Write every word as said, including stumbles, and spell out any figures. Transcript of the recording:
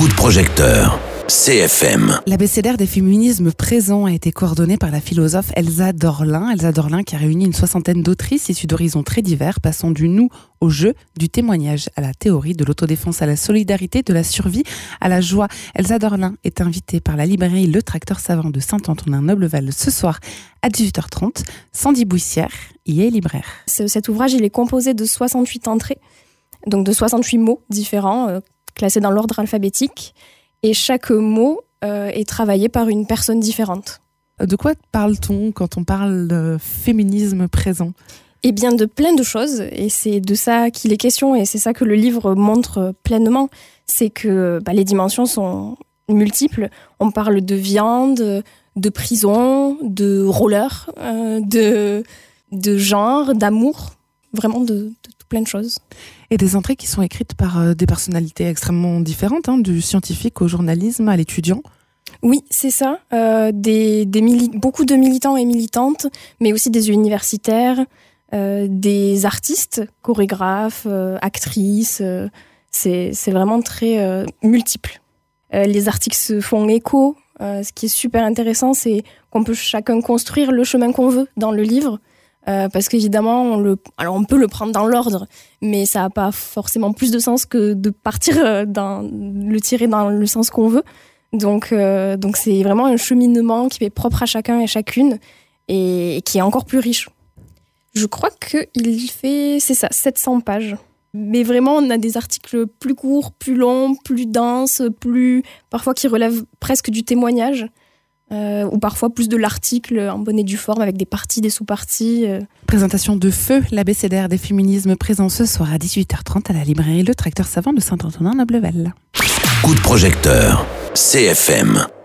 Coup de projecteur, C F M. L'abécédaire des féminismes présents a été coordonné par la philosophe Elsa Dorlin. Elsa Dorlin qui a réuni une soixantaine d'autrices issues d'horizons très divers, passant du nous au jeu, du témoignage à la théorie, de l'autodéfense à la solidarité, de la survie à la joie. Elsa Dorlin est invitée par la librairie Le Tracteur Savant de Saint-Antonin-Nobleval ce soir à dix-huit heures trente. Sandy Bouissière y est libraire. Cet ouvrage, il est composé de soixante-huit entrées, donc de soixante-huit mots différents, euh, classés dans l'ordre alphabétique. Et chaque mot euh, est travaillé par une personne différente. De quoi parle-t-on quand on parle de féminisme présent ? Eh bien, de plein de choses. Et c'est de ça qu'il est question. Et c'est ça que le livre montre pleinement. C'est que bah, les dimensions sont multiples. On parle de viande, de prison, de roller, euh, de, de genre, d'amour. Vraiment de, de tout plein de choses. Et des entrées qui sont écrites par euh, des personnalités extrêmement différentes, hein, du scientifique au journalisme, à l'étudiant. Oui, c'est ça. Euh, des, des mili- beaucoup de militants et militantes, mais aussi des universitaires, euh, des artistes, chorégraphes, euh, actrices. Euh, c'est, c'est vraiment très euh, multiple. Euh, les articles se font écho. Euh, ce qui est super intéressant, c'est qu'on peut chacun construire le chemin qu'on veut dans le livre. Euh, parce qu'évidemment, on, le, alors on peut le prendre dans l'ordre, mais ça n'a pas forcément plus de sens que de partir dans, le tirer dans le sens qu'on veut. Donc, euh, donc c'est vraiment un cheminement qui est propre à chacun et chacune et, et qui est encore plus riche. Je crois qu'il fait, c'est ça, sept cents pages. Mais vraiment, on a des articles plus courts, plus longs, plus denses, plus, parfois qui relèvent presque du témoignage. Euh, ou parfois plus de l'article en bonne et due forme avec des parties, des sous-parties. Euh. Présentation de Feu, l'abécédaire des féminismes présent ce soir à dix-huit heures trente à la librairie Le Tracteur Savant de Saint-Antonin-Nobleval. Coup de projecteur, C F M.